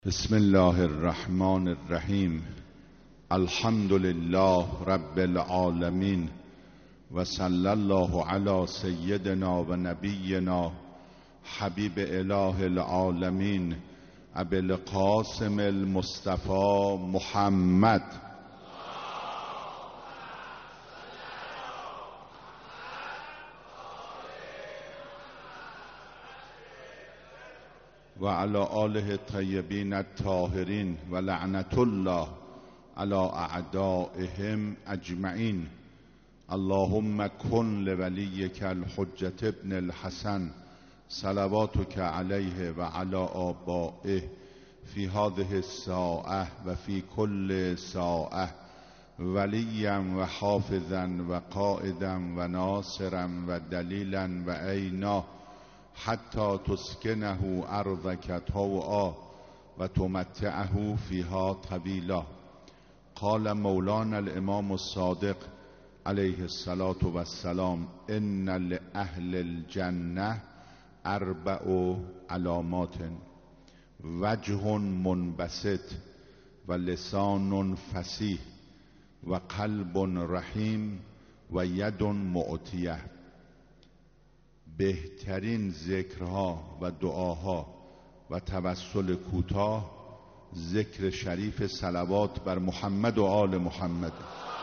بسم الله الرحمن الرحیم. الحمد لله رب العالمین و صلی الله علی سیدنا و نبینا حبیب اله العالمین ابی القاسم المصطفى محمد و علی آله الطیبین الطاهرین و لعنت الله علی اعدائهم اجمعین. اللهم کن لولیک الحجة ابن الحسن صلواتک علیه و علی آبائه فی هذه الساعة و فی کل ساعة ولیا و حافظا و قائدا و ناصرا و دلیلا و عینا حتی تسکنه ارضک طوعا و تمتعه فیها طویلا. قال مولانا الامام الصادق علیه الصلاة والسلام ان لأهل الجنة اربع علامات: وجه منبسط و لسان فصیح و قلب رحیم و ید معطیه. بهترین ذکرها و دعاها و توسل کوتاه ذکر شریف صلوات بر محمد و آل محمد.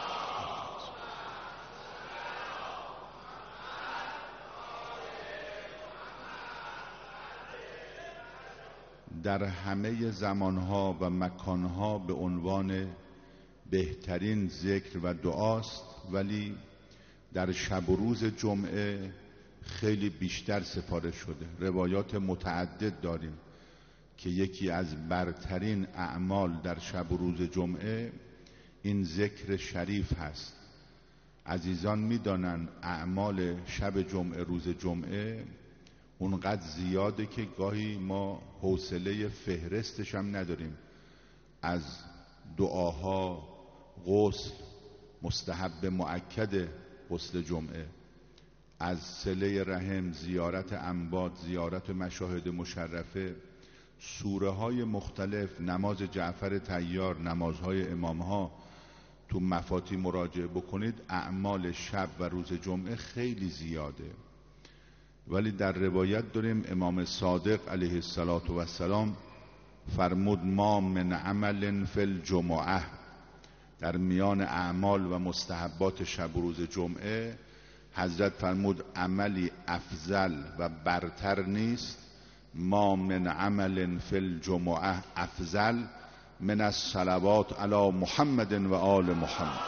در همه زمانها و مکانها به عنوان بهترین ذکر و دعاست، ولی در شب و روز جمعه خیلی بیشتر سفارش شده. روایات متعدد داریم که یکی از برترین اعمال در شب و روز جمعه این ذکر شریف هست. عزیزان میدانن اعمال شب جمعه روز جمعه اونقدر زیاده که گاهی ما حوصله فهرستش هم نداریم. از دعاها، غسل، مستحب مؤکد غسل جمعه، از صله رحم، زیارت انباد، زیارت مشاهد مشرفه، سوره های مختلف، نماز جعفر طیار، نمازهای امامها، تو مفاتی مراجعه بکنید. اعمال شب و روز جمعه خیلی زیاده. ولی در روایت داریم امام صادق علیه السلام فرمود ما من عمل فی الجمعه، در میان اعمال و مستحبات شب و روز جمعه حضرت فرمود عملی افضل و برتر نیست. ما من عمل فی الجمعه افضل من الصلوات علی محمد و آل محمد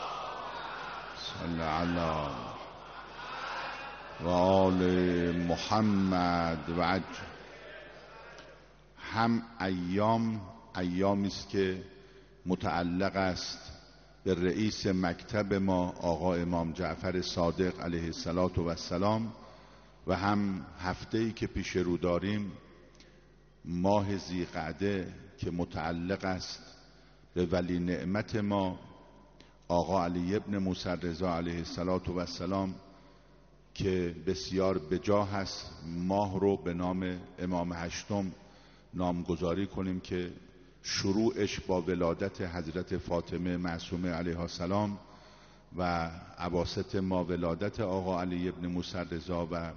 صلی علی و آل محمد و عجل. هم ایامی است که متعلق است به رئیس مکتب ما آقا امام جعفر صادق علیه السلام و هم هفته‌ای که پیش رو داریم ماه ذیقعده که متعلق است به ولی نعمت ما آقا علی ابن موسی رضا علیه السلام که بسیار بجاه است ماه رو به نام امام هشتم نامگذاری کنیم که شروعش با ولادت حضرت فاطمه معصومه علیها السلام و اواسط ما ولادت آقا علی ابن موسی رضا و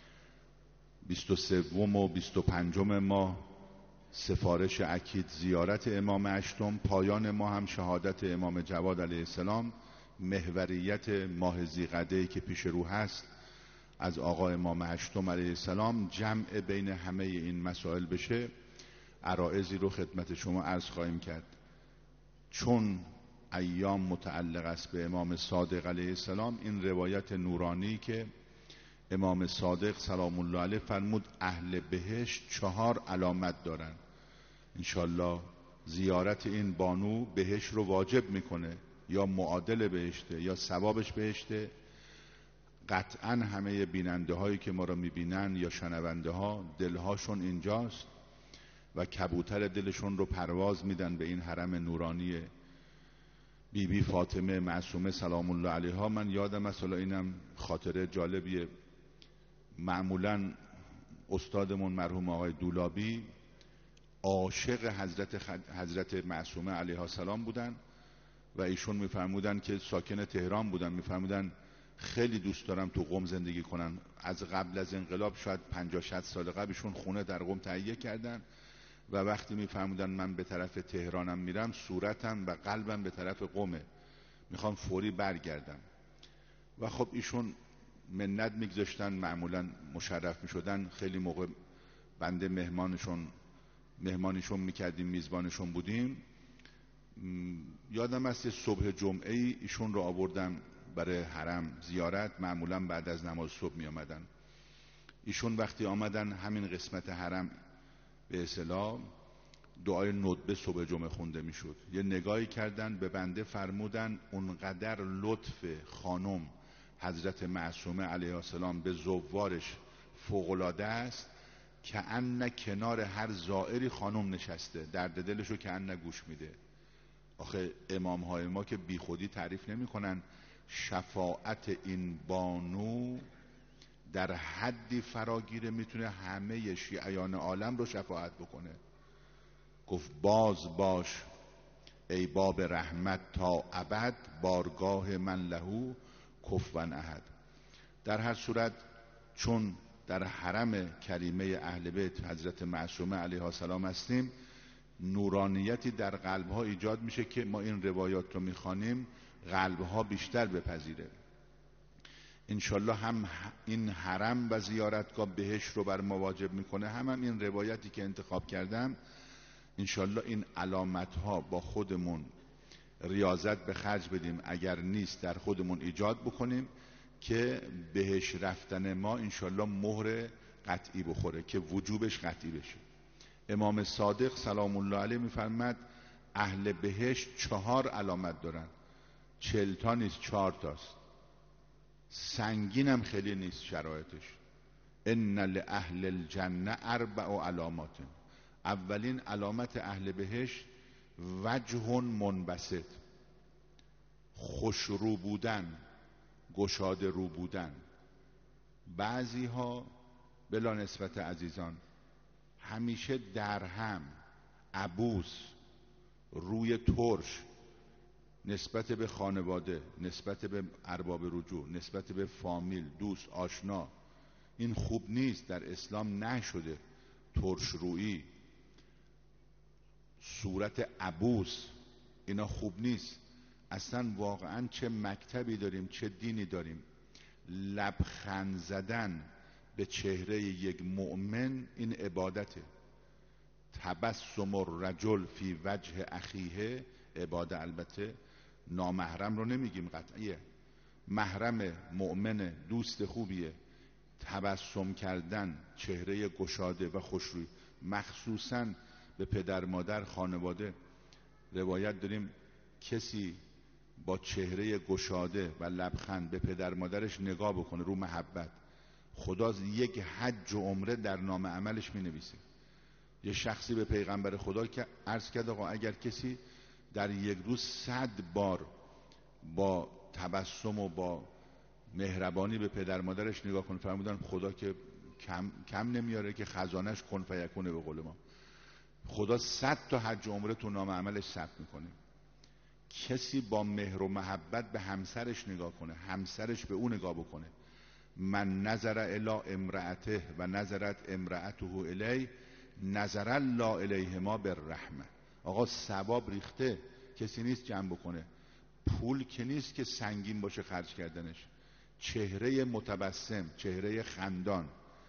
23 و 25 ما سفارش اکید زیارت امام هشتم، پایان ما هم شهادت امام جواد علیه السلام، محوریت ماه ذیقعده‌ای که پیش رو هست از آقا امام هشتم علیه السلام. جمع بین همه این مسائل بشه عرائضی رو خدمت شما عرض خواهیم کرد. چون ایام متعلق است به امام صادق علیه السلام، این روایت نورانی که امام صادق سلام الله علیه فرمود اهل بهشت 4 علامت دارن. انشالله زیارت این بانو بهشت رو واجب میکنه، یا معادل بهشته یا ثوابش بهشته. قطعا همه بیننده هایی که ما را میبینن یا شنونده ها دلهاشون اینجاست و کبوتر دلشون رو پرواز میدن به این حرم نورانی بیبی فاطمه معصومه سلام الله علیها. من یادم مثلا اینم خاطره جالبیه، معمولا استادمون مرحوم آقای دولابی عاشق حضرت معصومه علیها السلام بودن و ایشون میفرمودن که ساکن تهران بودن، میفرمودن خیلی دوست دارم تو قم زندگی کنن. از قبل از انقلاب شاید 50-60 سال قبلشون خونه در قم تهیه کردن و وقتی میفرمودن من به طرف تهرانم میرم صورتم و قلبم به طرف قمه، میخوام فوری برگردم. و خب ایشون منت میگذاشتن، معمولا مشرف میشدن. خیلی موقع بنده مهمانشون میکردیم، میزبانشون بودیم. یادم است صبح جمعه ایشون رو آوردم برای حرم زیارت، معمولا بعد از نماز صبح می آمدن. ایشون وقتی آمدن همین قسمت حرم به اصطلاح دعای ندبه صبح جمعه خونده می شد. یه نگاهی کردن به بنده، فرمودن اونقدر لطف خانم حضرت معصومه علیها السلام به زوارش فوق‌العاده است که ان کنار هر زائری خانم نشسته، درد دلشو که ان گوش میده. آخه امام های ما که بی خودی تعریف نمی کنن شفاعت این بانو در حدی فراگیره میتونه همه شیعیان عالم رو شفاعت بکنه. گفت باز باش ای باب رحمت تا ابد، بارگاه من لهو کفوا احد. در هر صورت چون در حرم کریمه اهل بیت حضرت معصومه علیها السلام هستیم، نورانیتی در قلبها ایجاد میشه که ما این روایات رو میخوانیم قلبها بیشتر بپذیره. انشالله هم این حرم و زیارتگاه بهش رو بر ما واجب میکنه، هم این روایتی که انتخاب کردم انشالله این علامت ها با خودمون ریاضت به خرج بدیم، اگر نیست در خودمون ایجاد بکنیم که بهش رفتن ما انشالله مهر قطعی بخوره که وجوبش قطعی بشه. امام صادق سلام الله علیه میفرماد اهل بهشت 4 علامت دارن، 40 تا نیست 4 تاست، سنگین هم خیلی نیست شرایطش. ان لاهل الجنه 4 علامات. اولین علامت اهل بهشت وجه منبسط، خوشرو بودن، گشاده رو بودن. بعضی ها بلا نسبت عزیزان همیشه درهم، عبوس، روی ترش نسبت به خانواده، نسبت به ارباب رجوع، نسبت به فامیل، دوست، آشنا. این خوب نیست، در اسلام نشده. ترش رویی، صورت عبوس، اینا خوب نیست اصلا. واقعا چه مکتبی داریم، چه دینی داریم. لبخند زدن به چهره یک مؤمن این عبادته. تبسم الرجل فی وجه اخیه عباده. البته نامحرم رو نمیگیم، قطعیه. محرم مؤمن دوست خوبیه، تبسم کردن، چهره گشاده و خوشروی، مخصوصا به پدر مادر، خانواده. روایت داریم کسی با چهره گشاده و لبخند به پدر مادرش نگاه بکنه رو محبت، خدا یک حج و عمره در نام عملش می نویسه. یه شخصی به پیغمبر خدا که عرض کرد آقا اگر کسی در یک روز 100 بار با تبسم و با مهربانی به پدر مادرش نگاه کنه، فرمودن خدا که کم نمیاره که خزانش کن فیکونه. به قول ما خدا 100 تا حج و عمره تو نام عملش ثبت میکنه. کسی با مهر و محبت به همسرش نگاه کنه، همسرش به اون نگاه بکنه. من نظر الی امرأته و نظرت امرأته الی نظر الله الیهما بالرحمه. آقا ثواب ریخته، کسی نیست جمع بکنه. پول که نیست که سنگین باشه خرج کردنش. چهره متبسم، چهره خندان.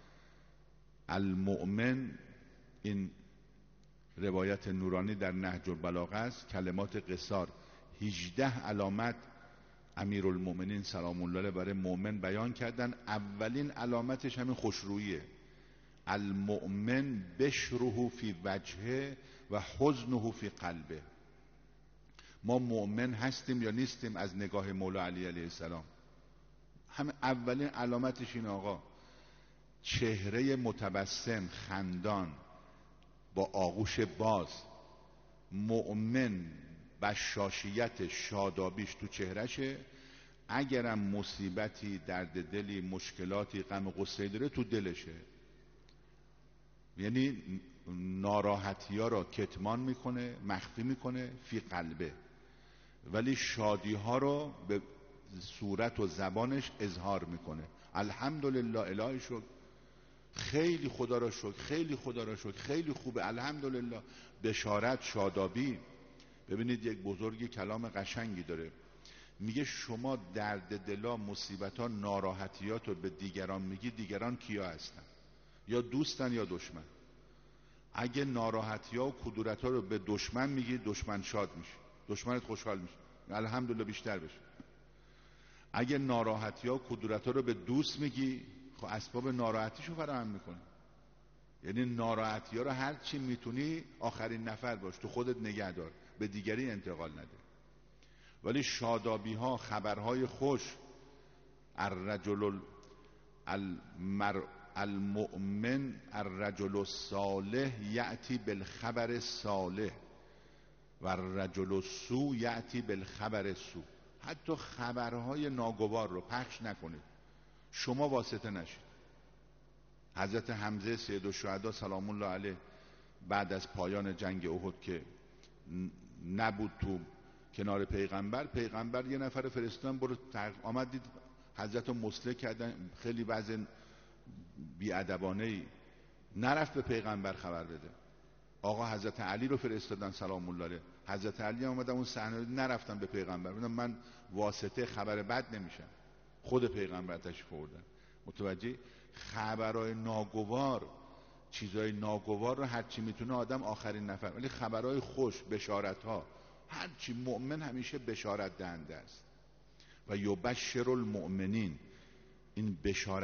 المؤمن، این روایت نورانی در نهج البلاغه است، کلمات قصار 18 علامت امیرالمؤمنین سلام الله علیه برای مؤمن بیان کردن. اولین علامتش همین خوشروییه. المؤمن بشره فی وجهه و حزنه فی قلبه. ما مؤمن هستیم یا نیستیم از نگاه مولا علی علیه السلام؟ همه اولین علامتش این آقا، چهره متبسم، خندان، با آغوش باز. مؤمن بشاشیت، شادابیش تو چهرشه. اگرم مصیبتی، درد دلی، مشکلاتی، غم و غصه داره تو دلشه. یعنی ناراحتی ها را کتمان میکنه، مخفی میکنه فی قلبه، ولی شادی ها رو به صورت و زبانش اظهار میکنه. الحمدلله، الهی شکر، خیلی خدا را شکر، خیلی خدا را شکر، خیلی خوبه، الحمدلله. بشارت، شادابی. ببینید یک بزرگی کلام قشنگی داره، میگه شما درد دلا، مصیبت‌ها، ناراحتیات رو به دیگران میگی، دیگران کیا هستن؟ یا دوستن یا دشمن. اگه ناراحتی‌ها و کدورت‌ها رو به دشمن میگی، دشمن شاد میشه، دشمنت خوشحال میشه، الحمدلله بیشتر بشه. اگه ناراحتی‌ها و کدورت‌ها رو به دوست میگی، خب اسباب ناراحتیشو فراهم میکنه. یعنی ناراحتی‌ها رو هر چی میتونی آخرین نفر باش، تو خودت نگه دار، به دیگری انتقال نده. ولی شادابی ها، خبرهای خوش، الرجل المؤمن الرجل الصالح یأتی بالخبر الصالح و الرجل السوء یأتی بالخبر السوء. حتی خبرهای ناگوار رو پخش نکنید، شما واسطه نشید. حضرت حمزه سید الشهدا سلام الله علیه بعد از پایان جنگ احد که نبود تو کنار پیغمبر یه نفر فرستادن برو آمد دید حضرت مسلح کردن، خیلی وضع بی‌ادبانه‌ای، نرفت به پیغمبر خبر بده. آقا حضرت علی رو فرستادن سلام الله علیه، حضرت علی اومدن اون صحنه رو نرفتن به پیغمبر، من واسطه خبر بد نمیشم، خود پیغمبر تشریف آوردن. متوجه؟ خبرهای ناگوار، چیزهای ناگوار رو هرچی میتونه آدم آخرین نفر، ولی خبرهای خوش، بشارت ها، هرچی، مؤمن همیشه بشارت دهنده است. و یبشر المؤمنین، این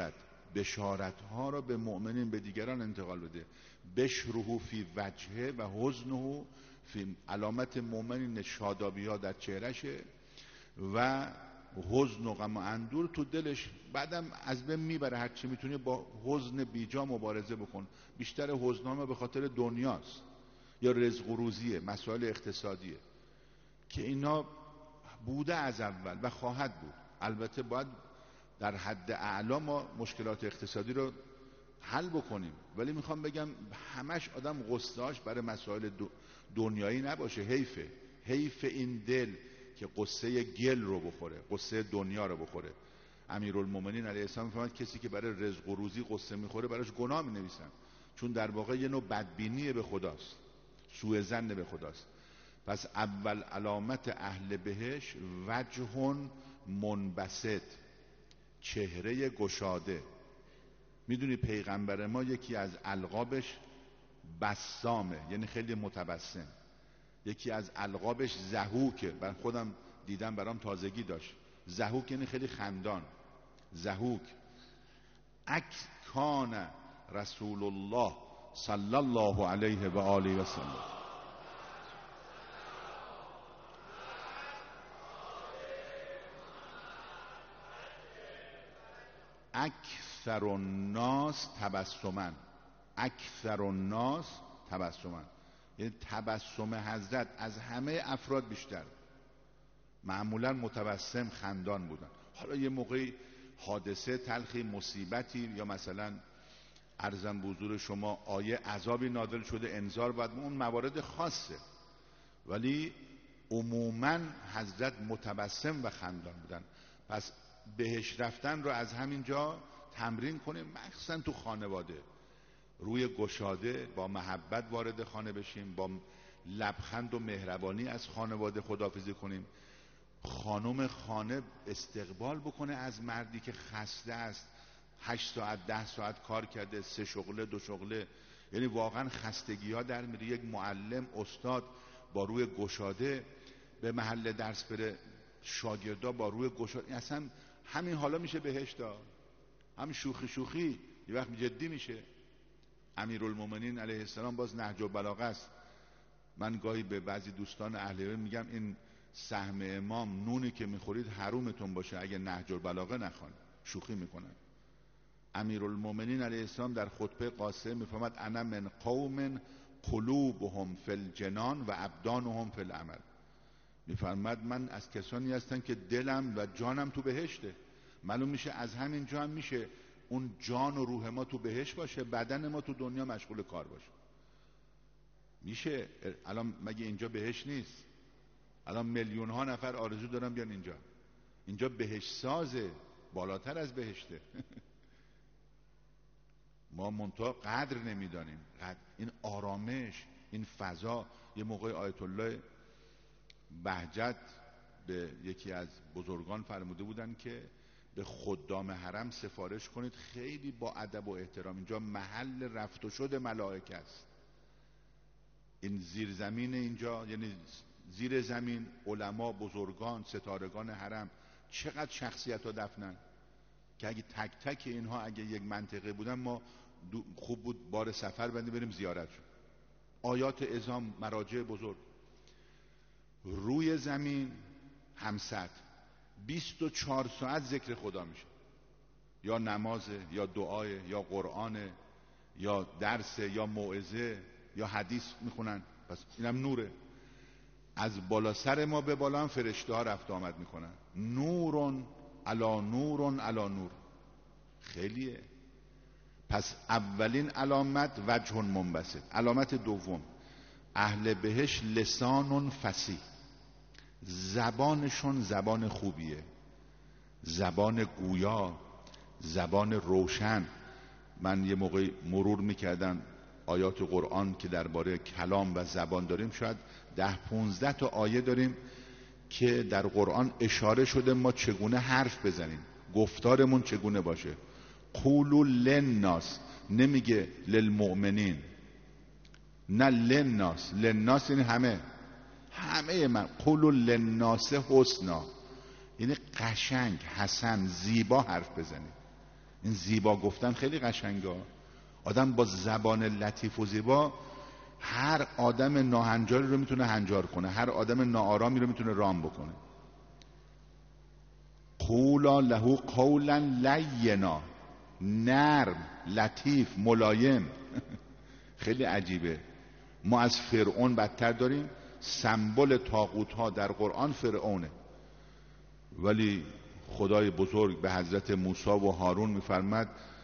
بشارت ها رو به مؤمنین، به دیگران انتقال بده. بشره فی وجهه و حزنه فی، علامت مؤمنین شادابی ها در چهرشه و حزن و غم و اندور تو دلش، بعدم از بین میبره. هرچی میتونی با حزن بیجا مبارزه بکن. بیشتر حزن ها به خاطر دنیاست یا رزق و روزیه، مسائل اقتصادیه که اینا بوده از اول و خواهد بود. البته باید در حد اعلا ما مشکلات اقتصادی رو حل بکنیم، ولی میخوام بگم همش آدم قصه‌اش برای مسائل دنیایی نباشه. حیف این دل که قصه گل رو بخوره، قصه دنیا رو بخوره. امیرالمومنین علیه السلام میفرماید کسی که برای رزق و روزی قصه میخوره براش گناه مینویسن، چون در واقع یه نوع بدبینی به خداست، سوء ظن به خداست. پس اول علامت اهل بهش وجه منبسط، چهره گشاده. میدونی پیغمبر ما یکی از القابش بسامه، یعنی خیلی متبسم. یکی از القابش ضحوکه، من خودم دیدم برام تازگی داشت. ضحوک یعنی خیلی خندان، ضحوک. کان رسول الله صلی الله علیه و آله و سلم اکثر الناس تبسما، اکثر الناس تبسما، یعنی تبسم حضرت از همه افراد بیشتر. معمولا متبسم، خندان بودن. حالا یه موقعی حادثه تلخی، مصیبتی، یا مثلا عرضم به حضور شما آیه عذابی نازل شده، انذار، باید اون موارد خاصه، ولی عموما حضرت متبسم و خندان بودن. پس بهش رفتن رو از همین جا تمرین کنیم، مخصوصا تو خانواده. روی گشاده، با محبت وارد خانه بشیم، با لبخند و مهربانی از خانواده خداحافظی کنیم. خانم خانه استقبال بکنه از مردی که خسته است، 8 ساعت 10 ساعت کار کرده، 3 شغله 2 شغله، یعنی واقعا خستگی ها در میره. یک معلم، استاد با روی گشاده به محل درس بره، شاگردا با روی گشاده، اصلا همین حالا میشه بهشت. همین شوخی شوخی یه وقت جدی میشه. امیرالمومنین علیه السلام باز نهج البلاغه است. من گاهی به بعضی دوستان اهل علم میگم این سهم امام، نونی که میخورید حرومتون باشه اگه نهج البلاغه نخوان، شوخی میکنن. امیرالمومنین علیه السلام در خطبه قاصه میفرماد انا من قوم قلوبهم فی الجنان و ابدانهم فی العمل. میفرماد من از کسانی هستم که دلم و جانم تو بهشته. معلوم میشه از همین جا هم میشه اون جان و روح ما تو بهشت باشه، بدن ما تو دنیا مشغول کار باشه. میشه الان مگه اینجا بهشت نیست؟ الان میلیون ها نفر آرزو دارن بیان اینجا بهشت سازه، بالاتر از بهشته. ما منتها قدر نمیدانیم این آرامش، این فضا. یه موقع آیت الله بهجت به یکی از بزرگان فرموده بودن که به خدام حرم سفارش کنید خیلی با ادب و احترام، اینجا محل رفت و شد ملائکه است. این زیر زمین اینجا، یعنی زیر زمین علما، بزرگان، ستارگان حرم چقدر شخصیت ها دفنن که اگه تک تک اینها اگه یک منطقه بودن ما خوب بود بار سفر بندی بریم زیارتشون. آیات اعظام، مراجع بزرگ. روی زمین همسط 24 ساعت ذکر خدا میشه، یا نمازه، یا دعای، یا قرآنه، یا درسه، یا موعظه، یا حدیث میخونن. پس اینم نوره. از بالا سر ما به بالا هم فرشته ها رفت آمد میکنن. نورون علا نورون علا نور. خیلیه. پس اولین علامت وجه منبسط. علامت دوم اهل بهش لسان فصیح، زبانشون زبان خوبیه، زبان گویا، زبان روشن. من یه موقع مرور میکردم آیات قرآن که درباره کلام و زبان داریم، شاید 10-15 تا آیه داریم که در قرآن اشاره شده ما چگونه حرف بزنیم، گفتارمون چگونه باشه. قولوا للناس، نمیگه للمؤمنین، نه للناس. للناس یعنی همه من. قولوا للناس حسنا، یعنی قشنگ، حسن، زیبا حرف بزنید. این زیبا گفتن خیلی قشنگه. آدم با زبان لطیف و زیبا هر آدم ناهنجاری رو میتونه هنجار کنه، هر آدم ناآرامی رو میتونه رام بکنه. قولا له قولا لینا، نرم، لطیف، ملایم. خیلی عجیبه. ما از فرعون بدتر داریم. سمبل طاغوت ها در قرآن فرعونه، ولی خدای بزرگ به حضرت موسی و هارون میفرماد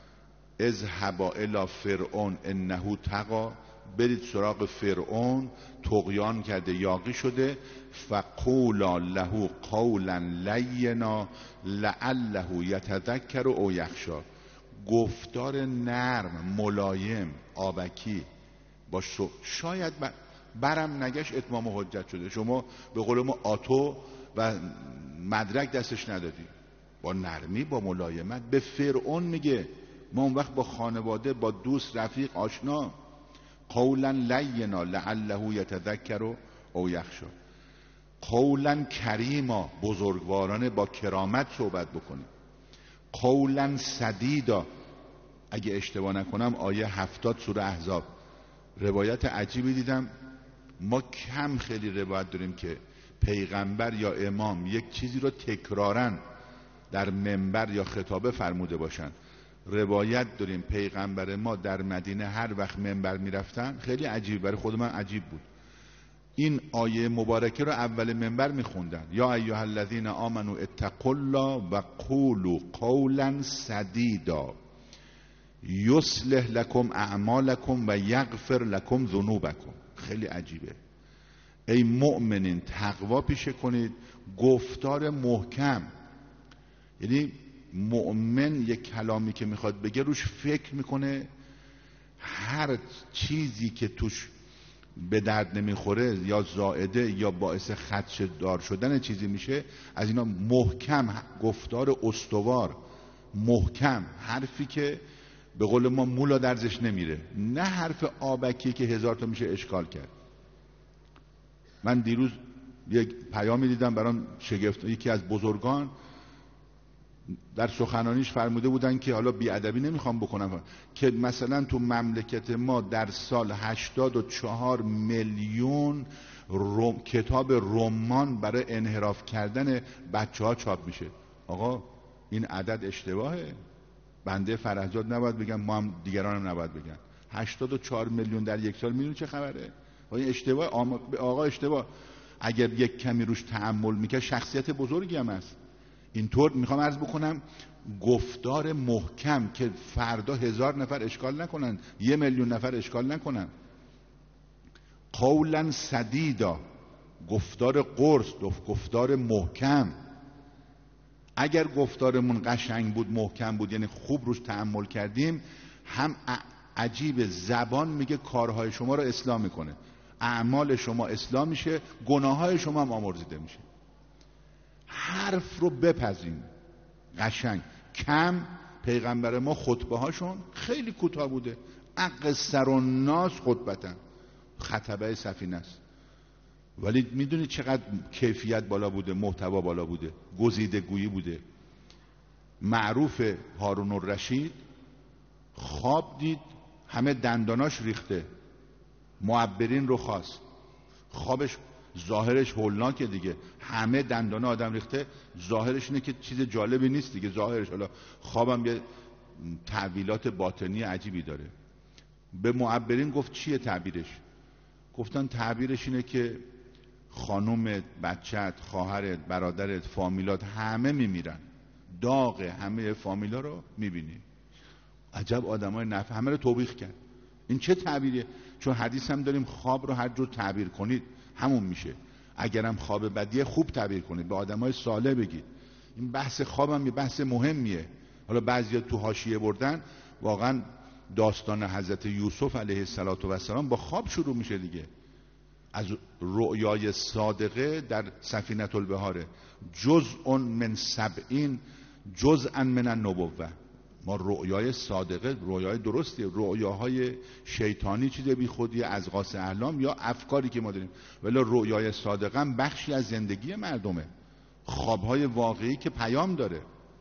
اذهبا الی فرعون انه طغی، برید سراغ فرعون، طغیان کرده، یاغی شده. فقولا له قولا لینا لعله یتذکر او یخشی، گفتار نرم، ملایم، آبکی باش. شاید برم نگش اتمام حجت شده. شما به قول ما آتو و مدرک دستش ندادی، با نرمی، با ملایمت. به فرعون میگه. ما اون وقت با خانواده، با دوست، رفیق، آشنا، قولا لینا لعله یتذکر او یخشی. قولا کریما، بزرگوارانه با کرامت صحبت بکنیم. قولا سدیدا، اگه اشتباه نکنم آیه 70 سوره احزاب. روایت عجیبی دیدم. ما کم خیلی روایت داریم که پیغمبر یا امام یک چیزی رو تکرارن در منبر یا خطابه فرموده باشن. روایت داریم پیغمبر ما در مدینه هر وقت منبر میرفتن، خیلی عجیب، برای خود من عجیب بود، این آیه مبارکه رو اول منبر میخوندن: یا ایها الذین آمنوا اتقوا الله و قولوا قولا سدیدا یصلح لكم اعمالکم و یغفر لكم ذنوبکم. خیلی عجیبه. ای مؤمنین تقوا پیشه کنید، گفتار محکم. یعنی مؤمن یک کلامی که میخواد بگه روش فکر میکنه، هر چیزی که توش به درد نمیخوره یا زائده یا باعث خدش دار شدن چیزی میشه، از اینا محکم، گفتار استوار، محکم، حرفی که به قول ما مولا درزش نمیره، نه حرف آبکی که 1000 تا میشه اشکال کرد. من دیروز یک پیامی دیدم برام شگفت. یکی از بزرگان در سخنانیش فرموده بودن که حالا بیادبی نمیخوام بکنم، که مثلا تو مملکت ما در سال 84 میلیون کتاب رمان برای انحراف کردن بچه ها چاپ میشه. آقا این عدد اشتباهه. بنده فرهزاد نباید بگم، ما هم دیگران هم نباید بگن. 84 میلیون در یک سال، میلیون چه خبره؟ این اشتباه. آقا اشتباه. اگر یک کمی روش تأمل میکرد شخصیت بزرگی هم است. اینطور میخوام عرض بکنم گفتار محکم که فردا 1000 نفر اشکال نکنن، 1 میلیون نفر اشکال نکنن. قولا سدیدا، گفتار قرص، گفتار محکم. اگر گفتارمون قشنگ بود، محکم بود، یعنی خوب روش تأمل کردیم، هم عجیب زبان میگه کارهای شما رو اصلاح میکنه، اعمال شما اصلاح میشه، گناههای شما هم آمرزیده میشه. حرف رو بپذیم قشنگ. کم پیغمبر ما خطبه هاشون خیلی کوتاه بوده، اقصر الناس خطبتن، خطبه سفینه است، ولی میدونی چقدر کیفیت بالا بوده، محتوا بالا بوده، گزیده گویی بوده. معروف هارون الرشید خواب دید همه دنداناش ریخته، معبرین رو خواست. خوابش ظاهرش هولناکه دیگه، همه دندان آدم ریخته، ظاهرش اینه که چیز جالبی نیست دیگه ظاهرش. حالا خوابم یه تعبیرات باطنی عجیبی داره. به معبرین گفت چیه تعبیرش؟ گفتن تعبیرش اینه که خانومت، بچت، خواهرت، برادرت، فامیلات همه میمیرن، داغ همه فامیلا رو میبینی. عجب آدمای نفع، همه رو توبیخ کرد. این چه تعبیریه؟ چون حدیث هم داریم خواب رو هر جور تعبیر کنید همون میشه. اگرم خواب بدیه خوب تعبیر کنید، به آدمای صالح بگید. این بحث خوابم یه بحث مهمیه. حالا بعضیا تو حاشیه بردن، واقعا داستان حضرت یوسف علیه السلام با خواب شروع میشه دیگه. از رؤیای صادقه در سفینه البحاره، جزء من 70 جزءا من النبوه. ما رؤیای صادقه، رؤیای درستیه، رؤیاهای شیطانی چیز بی خودی، از قاس احلام یا افکاری که ما داریم، ولی رؤیای صادقه هم بخشی از زندگی مردمه، خوابهای واقعی که پیام داره.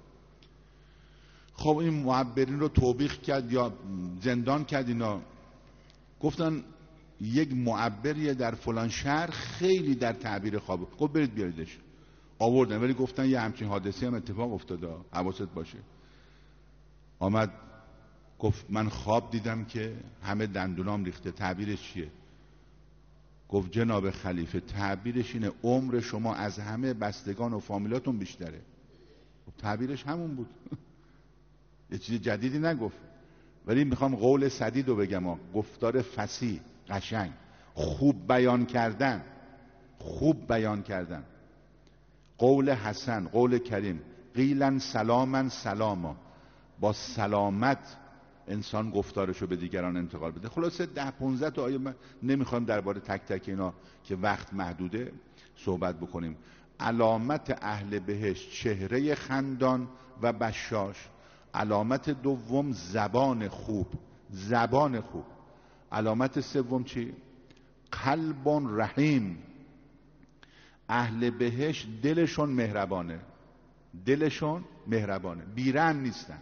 خب این معبرین رو توبیخ کرد یا زندان کرد. اینا گفتن یک معبریه در فلان شهر خیلی در تعبیر خواب، گفت برید بیاریدش. آوردن، ولی گفتن یه همچین حادثه هم اتفاق افتاده، حواست باشه. آمد گفت من خواب دیدم که همه دندونام ریخته، تعبیرش چیه؟ گفت جناب خلیفه تعبیرش اینه عمر شما از همه بستگان و فامیلاتون بیشتره. تعبیرش همون بود. یه چیز جدیدی نگفت. ولی میخوام قول سدید رو بگم، گفتار فصیح، قشنگ، خوب بیان کردن، خوب بیان کردن، قول حسن، قول کریم، قیلن سلامن سلاما، با سلامت انسان گفتارشو به دیگران انتقال بده. خلاصه 10-15 تا آیه، من نمیخوام درباره تک تک اینا که وقت محدوده صحبت بکنیم. علامت اهل بهشت چهره خندان و بشاش. علامت دوم زبان خوب، زبان خوب. علامت سوم چی؟ قلب رحیم. اهل بهشت دلشون مهربانه، دلشون مهربانه، بیرحم نیستن.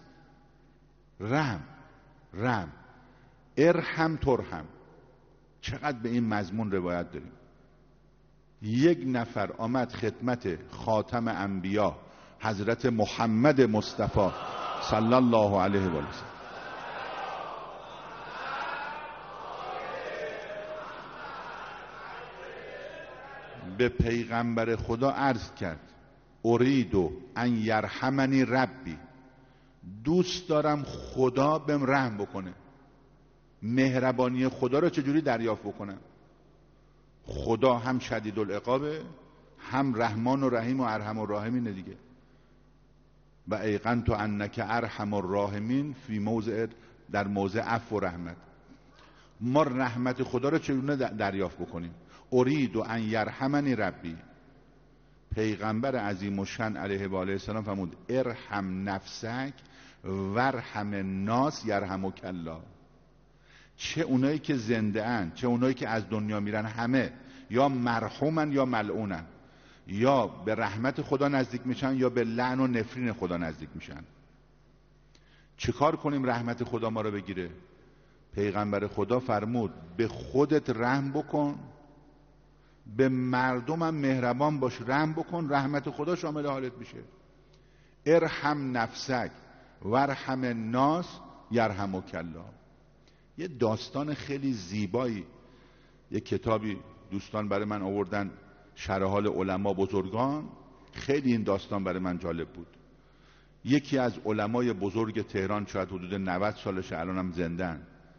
رحم، ارحم ترحم. چقدر به این مضمون روایت داریم. یک نفر آمد خدمت خاتم انبیا حضرت محمد مصطفی صلی الله علیه و آله به پیغمبر خدا عرض کرد اریدو ان یرحمنی ربی، دوست دارم خدا بهم رحم بکنه. مهربانی خدا رو چجوری دریافت بکنم؟ خدا هم شدید العقابه، هم رحمان و رحیم و ارحم الراحمین دیگه. و ایقنت انک ارحم الراحمین فی موضع، در موضع عفو و رحمت. ما رحمت خدا رو چگونه دریافت بکنیم؟ ارید و ان یرحمنی ربی. پیغمبر عظیم الشأن علیه و آله السلام فرمود ارحم نفسک ورحم الناس یرحمک الله. چه اونایی که زنده ان، چه اونایی که از دنیا میرن، همه یا مرحومن یا ملعونن، یا به رحمت خدا نزدیک میشن یا به لعن و نفرین خدا نزدیک میشن. چه کار کنیم رحمت خدا ما رو بگیره؟ پیغمبر خدا فرمود به خودت رحم بکن، به مردمم مهربان باش، رحم بکن، رحمت خدا شامل حالت میشه. ارحم نفسک ورحم الناس یرحمک الله. یه داستان خیلی زیبایی، یه کتابی دوستان برای من آوردن، شرح حال علما بزرگان. خیلی این داستان برای من جالب بود. یکی از علمای بزرگ تهران، شاید حدود 90 سالشه، الانم زندن،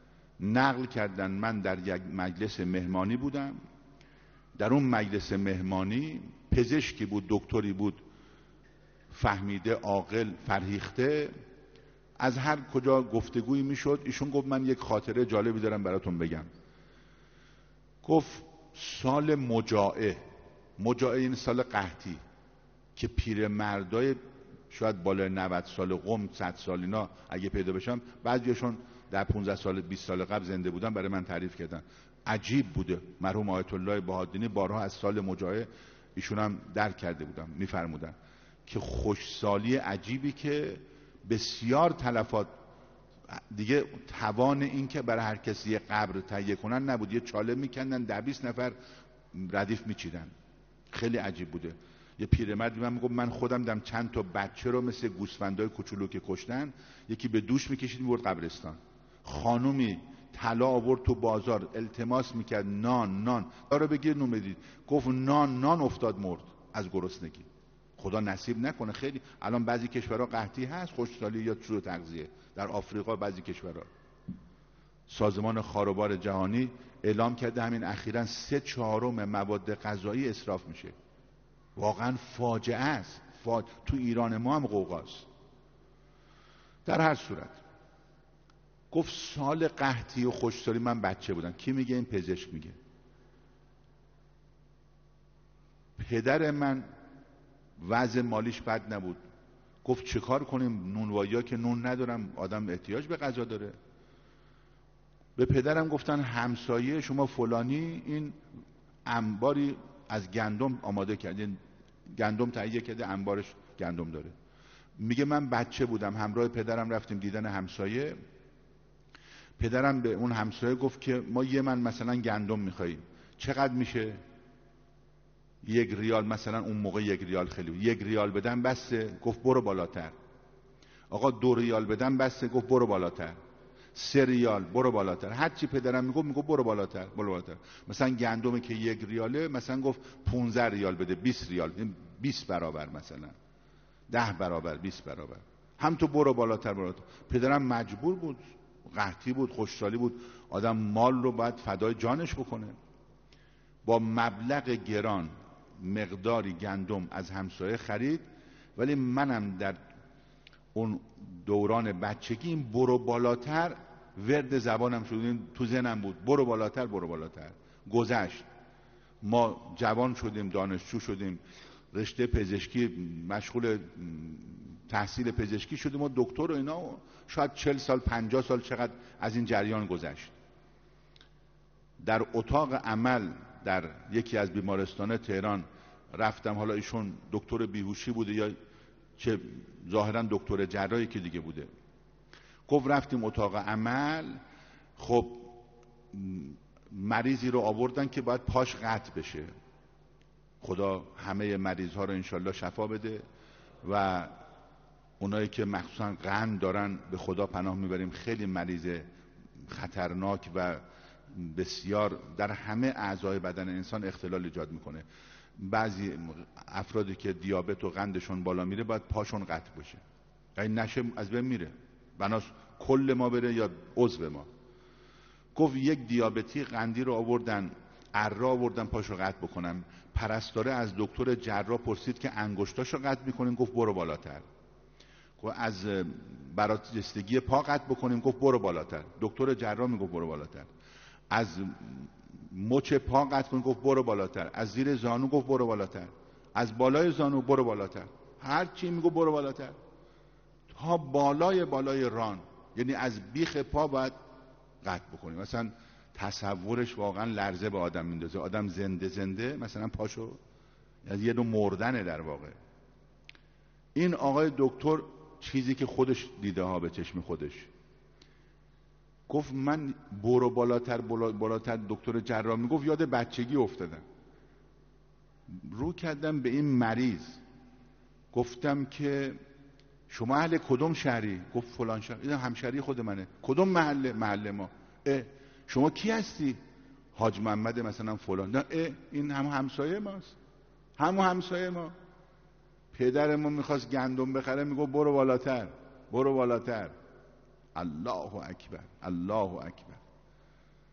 نقل کردن من در یک مجلس مهمانی بودم. در اون مجلس مهمانی پزشکی بود، دکتری بود، فهمیده، عاقل، فرهیخته، از هر کجا گفتگویی میشد. ایشون گفت من یک خاطره جالبی دارم براتون بگم. گفت سال مجاعه این سال قحطی که پیرمردای شاید بالای 90 سال قم 100 سال اینا اگه پیدا بشن، بعضیشون در 15 سال 20 سال قبل زنده بودن، برای من تعریف کردن. عجیب بوده. مرحوم آیت الله بهادینی بارها از سال مجاعه ایشون هم درک کرده بودن، میفرمودن که خوشسالی عجیبی که بسیار تلفات دیگه، توان این که برای هر کسی یه قبر تهیه کنن نبود، یه چاله میکندن 10-20 نفر ردیف میچیدن. خیلی عجیب بوده. یه پیرمرد من میگم من خودم دم چند تا بچه رو مثل گوسفندای کوچولو که کشتن، یکی به دوش میکشید میبرد قبرستان. خانومی طلا آورد تو بازار، التماس میکرد نان داره بگیر نون بدید، گفت نان افتاد مرد از گرسنگی. خدا نصیب نکنه. خیلی الان بعضی کشورها قحطی هست، خشکسالی یا سوء تغذیه. در آفریقا بعضی کشورها سازمان خاروبار جهانی اعلام کرده همین اخیراً 3/4 مواد غذایی اسراف میشه. واقعا فاجعه است. تو ایران ما هم غوغاست. در هر صورت گفت سال قحطی و خشکسالی من بچه بودم. کی میگه؟ این پزشک میگه. پدر من وضع مالیش بد نبود. گفت چه کار کنیم؟ نونوایی‌ها که نون ندارم، آدم احتیاج به غذا داره. به پدرم گفتن همسایه شما فلانی این انباری از گندم آماده کرده، گندم تهیه کرده، انبارش گندم داره. میگه من بچه بودم، همراه پدرم رفتیم دیدن همسایه. پدرم به اون همسایه گفت که ما یه من مثلا گندم میخواییم، چقدر میشه؟ 1 ریال مثلا. اون موقع 1 ریال خیلی بود. 1 ریال بدم بسته؟ گفت برو بالاتر. آقا 2 ریال بدم بسته؟ گفت برو بالاتر. 3 ریال؟ برو بالاتر. هر چی پدرم میگفت برو بالاتر، برو بالاتر. مثلا گندمی که 1 ریاله مثلا گفت 15 ریال بده، 20 ریال، 20 برابر مثلا، 10 برابر، 20 برابر. هم تو برو بالاتر بالاتر. پدرم مجبور بود، قحطی بود، خوشحالی بود، آدم مال رو باید فدای جانش بکنه. با مبلغ گران مقداری گندم از همسایه خرید. ولی منم در اون دوران بچگی این برو بالاتر ورد زبانم شد، این تو ذهنم بود، برو بالاتر برو بالاتر. گذشت، ما جوان شدیم، دانشجو شدیم، رشته پزشکی مشغول تحصیل پزشکی شدیم و دکتر و اینا، شاید 40 سال 50 سال چقدر از این جریان گذشت. در اتاق عمل در یکی از بیمارستان تهران رفتم. حالا ایشون دکتر بیهوشی بوده یا چه، ظاهرا دکتر جراحی که دیگه بوده. گفت رفتیم اتاق عمل. خب مریضی رو آوردن که باید پاش قطع بشه. خدا همه مریض ها رو انشالله شفا بده و اونایی که مخصوصا قند دارن به خدا پناه میبریم. خیلی مریض خطرناک و بسیار در همه اعضای بدن انسان اختلال ایجاد میکنه. بعضی افرادی که دیابت و قندشون بالا میره باید پاشون قطع بشه، این نشه از بین میره، بناس کل ما بره یا عضو ما. گفت یک دیابتی قندی رو آوردن، اره آوردن پاشو قطع بکنم. پرستاره از دکتر جراح پرسید که انگشتاشو قطع میکنین؟ گفت برو بالاتر. گفت از برجستگی پا قطع بکنیم؟ گفت برو بالاتر. دکتر جراح میگفت برو بالاتر. از مچ پا قطع کنیم؟ گفت برو بالاتر. از زیر زانو؟ گفت برو بالاتر. از بالای زانو؟ برو بالاتر. هر چی میگو برو بالاتر تا بالای ران، یعنی از بیخ پا باید قطع بکنیم. مثلا تصورش واقعا لرزه به آدم میندازه. آدم زنده مثلا پاشو، یعنی یه نوع مردنه در واقع. این آقای دکتر چیزی که خودش دیده ها به چشم خودش، گفت من برو بالاتر دکتر جراح میگفت یاد بچگی افتادم. رو کردم به این مریض گفتم که شما اهل کدوم شهری؟ گفت فلان شهر. این همشهری خود منه. کدوم محله ما؟ شما کی هستی؟ حاج محمد مثلا فلان. نه این همسایه ماست، همسایه ما. پدرمون میخواست گندم بخره میگو برو بالاتر برو بالاتر. الله اکبر الله اکبر.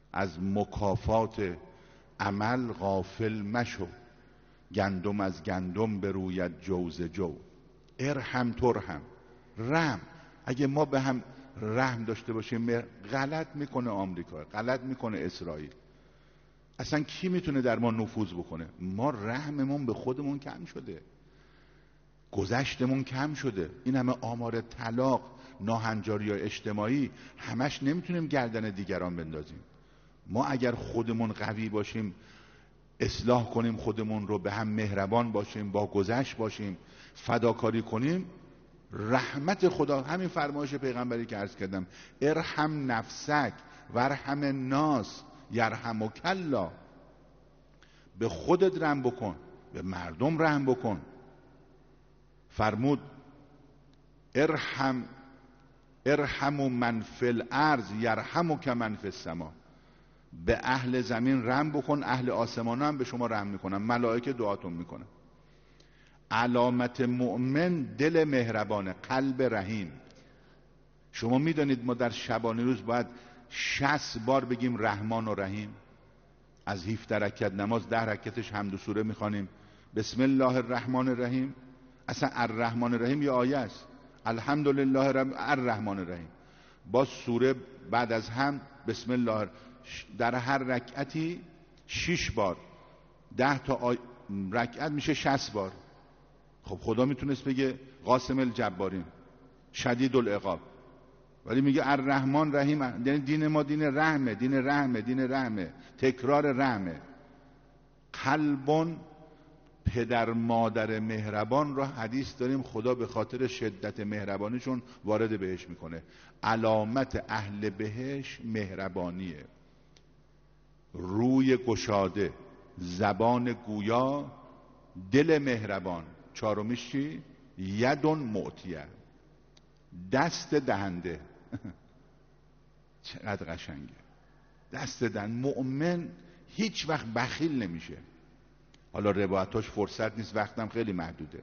از مکافات عمل غافل مشو، گندم از گندم بروید جو ز جو. ارحم ترحم، رحم. اگه ما به هم رحم داشته باشیم، غلط میکنه آمریکا، غلط میکنه اسرائیل، اصلا کی میتونه در ما نفوذ بکنه؟ ما رحممون به خودمون کم شده، گذشتمون کم شده. این همه آمار طلاق، ناهنجاری اجتماعی، همش نمیتونیم گردن دیگران بندازیم. ما اگر خودمون قوی باشیم، اصلاح کنیم خودمون رو، به هم مهربان باشیم، با گذشت باشیم، فداکاری کنیم، رحمت خدا، همین فرمایش پیغمبری که عرض کردم، ارحم نفسک ورحم الناس یرحمک الله. به خودت رحم بکن، به مردم رحم بکن. فرمود ارحم من فی الارض یرحمک من فی السما. به اهل زمین رحم بکن، اهل آسمان هم به شما رحم میکنن، ملائکه دعاتون میکنن. علامت مؤمن دل مهربانه، قلب رحیم. شما میدانید ما در شبانه روز باید 60 بار بگیم رحمان و رحیم. از 17 رکعت نماز 10 رکعتش حمد و سوره میخوانیم، بسم الله الرحمن الرحیم. اصلا الرحمن الرحیم یه آیه است، الحمدلله رب الرحمن الرحیم. با سوره بعد از هم بسم الله، در هر رکعتی 6 بار، 10 تا رکعت میشه 60 بار. خب خدا میتونست بگه قاسم الجبارین شدید العقاب، ولی میگه الرحمن رحیم. یعنی دین ما دین رحمه، دین رحمه، دین رحمه، تکرار رحمه. قلبون، پدر مادر مهربان را حدیث داریم خدا به خاطر شدت مهربانیشون وارد بهش میکنه. علامت اهل بهش مهربانیه، روی گشاده، زبان گویا، دل مهربان. چهارمیش چی؟ یدون معطیه، دست دهنده. چقدر قشنگه دست دهنده. مؤمن هیچ وقت بخیل نمیشه. حالا روایتاش فرصت نیست، وقتم خیلی محدوده.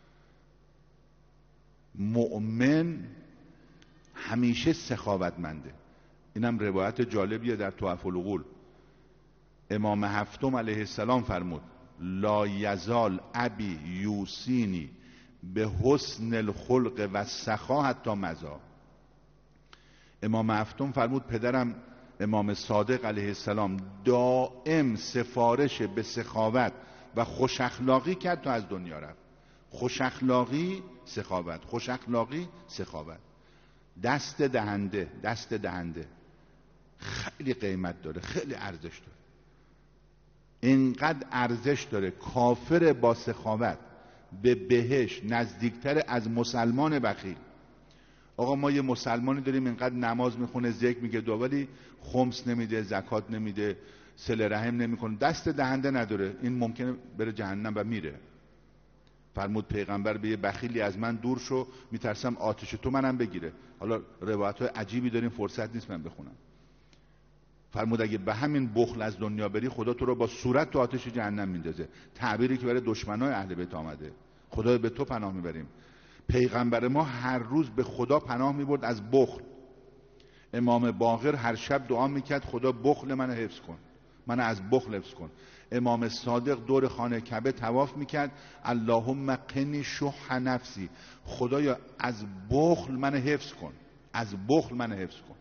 مؤمن همیشه سخاوتمنده. اینم روایت جالبیه در تحف العقول. امام هفتم علیه السلام فرمود لا یزال ابی یوسینی به حسن الخلق و سخا حتی مضی. امام هفتم فرمود پدرم امام صادق علیه السلام دائم سفارش به سخاوت و خوش اخلاقی کرد تا از دنیا رفت. خوش اخلاقی سخاوت، خوش اخلاقی سخاوت. دست دهنده، دست دهنده خیلی قیمت داره، خیلی ارزش داره. اینقدر ارزش داره کافر با سخاوت به بهشت نزدیکتر از مسلمان بخیل. آقا ما یه مسلمانی داریم اینقدر نماز میخونه، ذکر میگه، ولی خمس نمیده، زکات نمیده، صله رحم نمیکنه، دست دهنده نداره، این ممکنه بره جهنم و میره. فرمود پیغمبر به یه بخیلی از من دور شو، میترسم آتش تو منم بگیره. حالا روایت های عجیبی داریم، فرصت نیست من بخونم. فرمود اگه به همین بخل از دنیا بری، خدا تو رو با صورت تو آتش جهنم میندازه. تعبیری که برای دشمنای اهل بیت آمده. خدا به تو پناه میبریم. پیغمبر ما هر روز به خدا پناه میبرد از بخل. امام باقر هر شب دعا میکرد خدا بخل منو حفظ کن، منو از بخل حفظ کن. امام صادق دور خانه کعبه طواف میکرد اللهم قنی شح نفسی، خدایا از بخل منو حفظ کن، از بخل منو حفظ کن.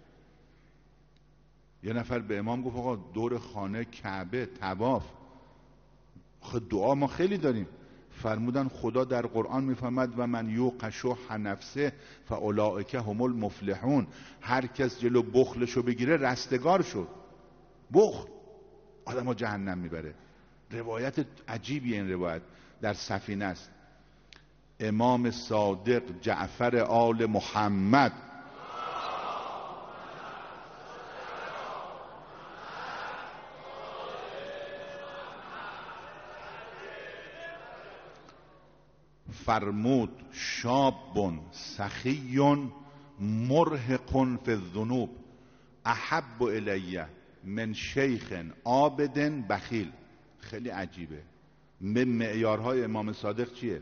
یه نفر به امام گفت آقا دور خانه کعبه طواف، دعا ما خیلی داریم. فرمودن خدا در قرآن میفرماد و من یوق شح نفسه فاولئک هم المفلحون. هر کس جلو بخلشو بگیره رستگار شد. بخل آدمو جهنم میبره. روایت عجیبیه این روایت، در سفینه است. امام صادق جعفر آل محمد فرمود شاب سخی مرهق فی الذنوب احب الی من شیخ عابد بخیل. خیلی عجیبه. به معیارهای امام صادق چیه؟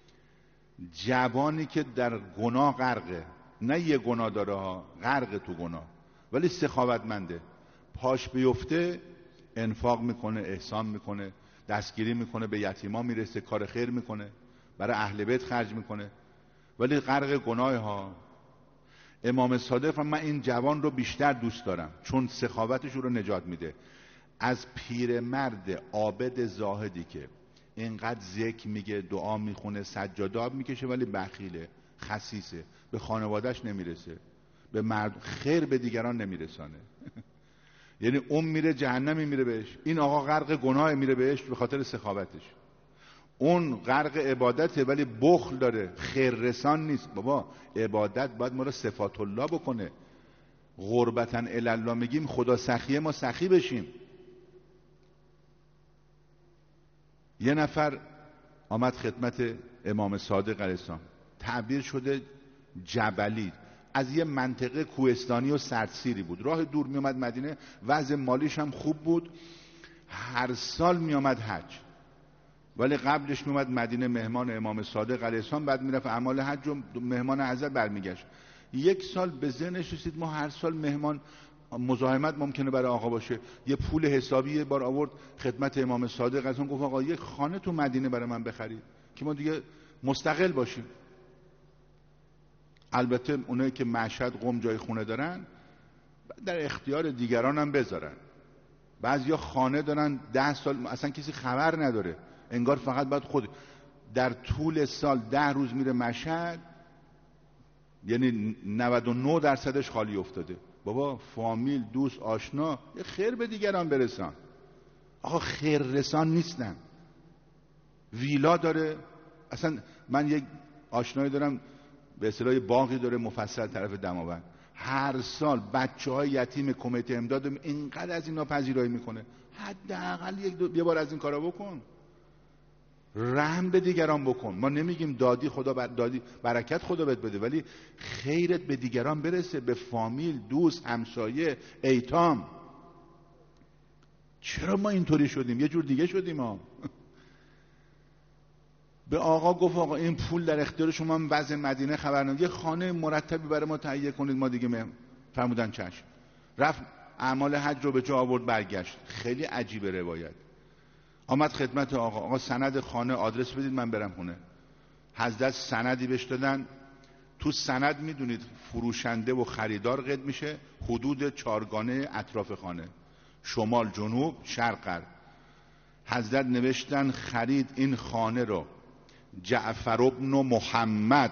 جوانی که در گناه غرقه، نه یه گناه داره ها، غرقه تو گناه، ولی سخاوتمنده، پاش بیفته انفاق میکنه، احسان میکنه، دستگیری میکنه، به یتیما میرسه، کار خیر میکنه، برای اهل بیت خرج میکنه، ولی غرق گناه ها. امام صادق من این جوان رو بیشتر دوست دارم چون سخاوتش رو نجات میده از پیرمرد عابد زاهدی که اینقدر ذکر میگه، دعا میخونه، سجاده آب میکشه، ولی بخیله، خسیسه، به خانوادهش نمیرسه، به مرد خیر به دیگران نمیرسانه. یعنی اون میره جهنمی میره بهش، این آقا غرق گناه میره بهش به خاطر سخاوتش. اون غرق عبادته ولی بخل داره، خیر رسان نیست. بابا عبادت باید ما رو صفات الله بکنه. غربتن الله میگیم خدا سخیه ما سخی بشیم. یه نفر آمد خدمت امام صادق علیه السلام، تعبیر شده جبلی، از یه منطقه کوهستانی و سردسیری بود، راه دور می اومد مدینه، وضع مالیش هم خوب بود، هر سال می اومد حج، ولی قبلش می اومد مدینه مهمان امام صادق علیه السلام، بعد می رفت اعمال حج و مهمان حضرت برمیگشت. یک سال به ذهنش رسید ما هر سال مهمان، مزاحمت ممکنه برای آقا باشه، یه پول حسابی یه بار آورد خدمت امام صادق علیه السلام، گفت آقا یک خانه تو مدینه برای من بخرید که ما دیگه مستقل باشیم. البته اونایی که مشهد قم جای خونه دارن در اختیار دیگران هم بذارن. بعضیا خانه دارن 10 سال اصلا کسی خبر نداره، انگار فقط باید خود در طول سال 10 روز میره مشهد، یعنی 99% خالی افتاده. بابا فامیل، دوست، آشنا، یه خیر به دیگران برسان. آقا خیر رسان نیستن. ویلا داره، اصلا من یک آشنایی دارم به اصطلاح باغی داره مفصل طرف دماوند، هر سال بچه‌های یتیم کمیته امداد اینقدر از اینا پذیرایی میکنه. حداقل یه بار از این کارا بکن، رحم به دیگران بکن. ما نمیگیم دادی خدا دادی برکت خدا بهت بده، ولی خیرت به دیگران برسه، به فامیل، دوست، همسایه، ایتام. چرا ما اینطوری شدیم؟ یه جور دیگه شدیم ها. به آقا گفت آقا این پول در اختیار شما، من وضع مدینه خبر ندارم، یه خانه مرتبی برای ما تهیه کنید. ما دیگه فرمودن چشم. رفت اعمال حج رو به جا آورد، برگشت. خیلی عجیبه روایت. آمد خدمت آقا، آقا سند خانه، آدرس بدید من برم خونه. حضرت سندی بهش دادن. تو سند میدونید فروشنده و خریدار قید میشه، حدود 4 گانه اطراف خانه، شمال، جنوب، شرق، غرب. حضرت نوشتن خرید این خانه رو جعفر ابن محمد